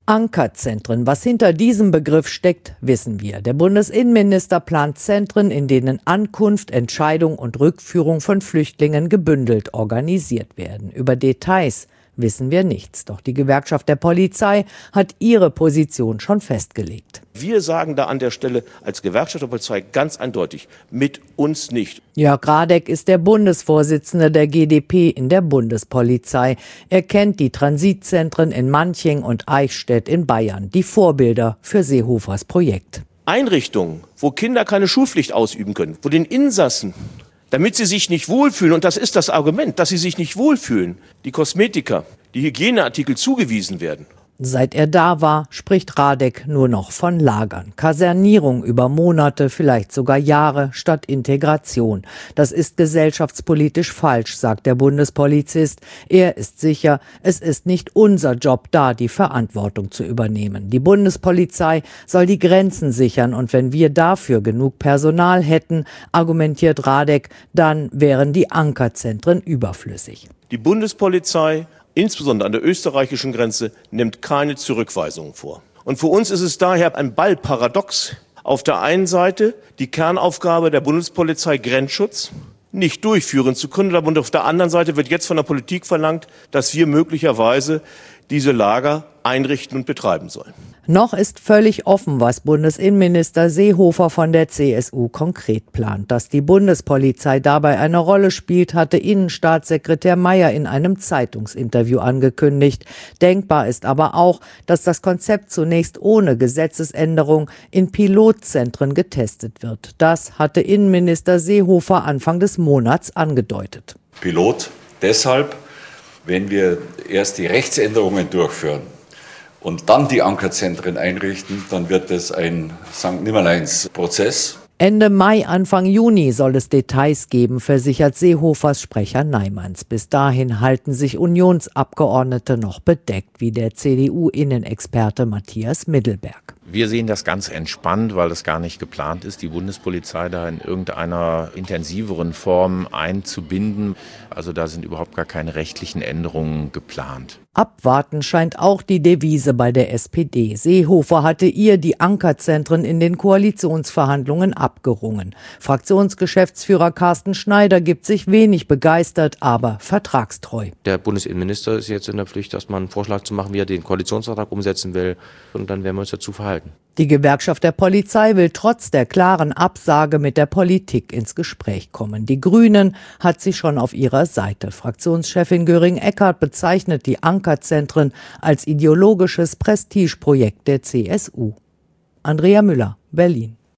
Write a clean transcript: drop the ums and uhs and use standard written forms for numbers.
Ankerzentren. Was hinter diesem Begriff steckt, wissen wir. Der Bundesinnenminister plant Zentren, in denen Ankunft, Entscheidung und Rückführung von Flüchtlingen gebündelt organisiert werden. Über Details wissen wir nichts. Doch die Gewerkschaft der Polizei hat ihre Position schon festgelegt. Wir sagen da an der Stelle als Gewerkschaft der Polizei ganz eindeutig, mit uns nicht. Jörg Radek ist der Bundesvorsitzende der GdP in der Bundespolizei. Er kennt die Transitzentren in Manching und Eichstätt in Bayern, die Vorbilder für Seehofers Projekt. Einrichtungen, wo Kinder keine Schulpflicht ausüben können, wo den Insassen, damit sie sich nicht wohlfühlen, und das ist das Argument, dass sie sich nicht wohlfühlen, die Kosmetika, die Hygieneartikel zugewiesen werden. Seit er da war, spricht Radek nur noch von Lagern. Kasernierung über Monate, vielleicht sogar Jahre statt Integration. Das ist gesellschaftspolitisch falsch, sagt der Bundespolizist. Er ist sicher, es ist nicht unser Job, da die Verantwortung zu übernehmen. Die Bundespolizei soll die Grenzen sichern und wenn wir dafür genug Personal hätten, argumentiert Radek, dann wären die Ankerzentren überflüssig. Die Bundespolizei, insbesondere an der österreichischen Grenze, nimmt keine Zurückweisungen vor. Und für uns ist es daher ein Ballparadox. Auf der einen Seite die Kernaufgabe der Bundespolizei Grenzschutz nicht durchführen zu können. Und auf der anderen Seite wird jetzt von der Politik verlangt, dass wir möglicherweise diese Lager einrichten und betreiben sollen. Noch ist völlig offen, was Bundesinnenminister Seehofer von der CSU konkret plant. Dass die Bundespolizei dabei eine Rolle spielt, hatte Innenstaatssekretär Mayer in einem Zeitungsinterview angekündigt. Denkbar ist aber auch, dass das Konzept zunächst ohne Gesetzesänderung in Pilotzentren getestet wird. Das hatte Innenminister Seehofer Anfang des Monats angedeutet. Pilot deshalb, wenn wir erst die Rechtsänderungen durchführen und dann die Ankerzentren einrichten, dann wird es ein St. Nimmerleins-Prozess. Ende Mai, Anfang Juni soll es Details geben, versichert Seehofers Sprecher Neimanns. Bis dahin halten sich Unionsabgeordnete noch bedeckt, wie der CDU-Innenexperte Matthias Middelberg. Wir sehen das ganz entspannt, weil es gar nicht geplant ist, die Bundespolizei da in irgendeiner intensiveren Form einzubinden. Also da sind überhaupt gar keine rechtlichen Änderungen geplant. Abwarten scheint auch die Devise bei der SPD. Seehofer hatte ihr die Ankerzentren in den Koalitionsverhandlungen abgerungen. Fraktionsgeschäftsführer Carsten Schneider gibt sich wenig begeistert, aber vertragstreu. Der Bundesinnenminister ist jetzt in der Pflicht, erstmal einen Vorschlag zu machen, wie er den Koalitionsvertrag umsetzen will. Und dann werden wir uns dazu verhalten. Die Gewerkschaft der Polizei will trotz der klaren Absage mit der Politik ins Gespräch kommen. Die Grünen hat sie schon auf ihrer Seite. Fraktionschefin Göring-Eckardt bezeichnet die Ankerzentren als ideologisches Prestigeprojekt der CSU. Andrea Müller, Berlin.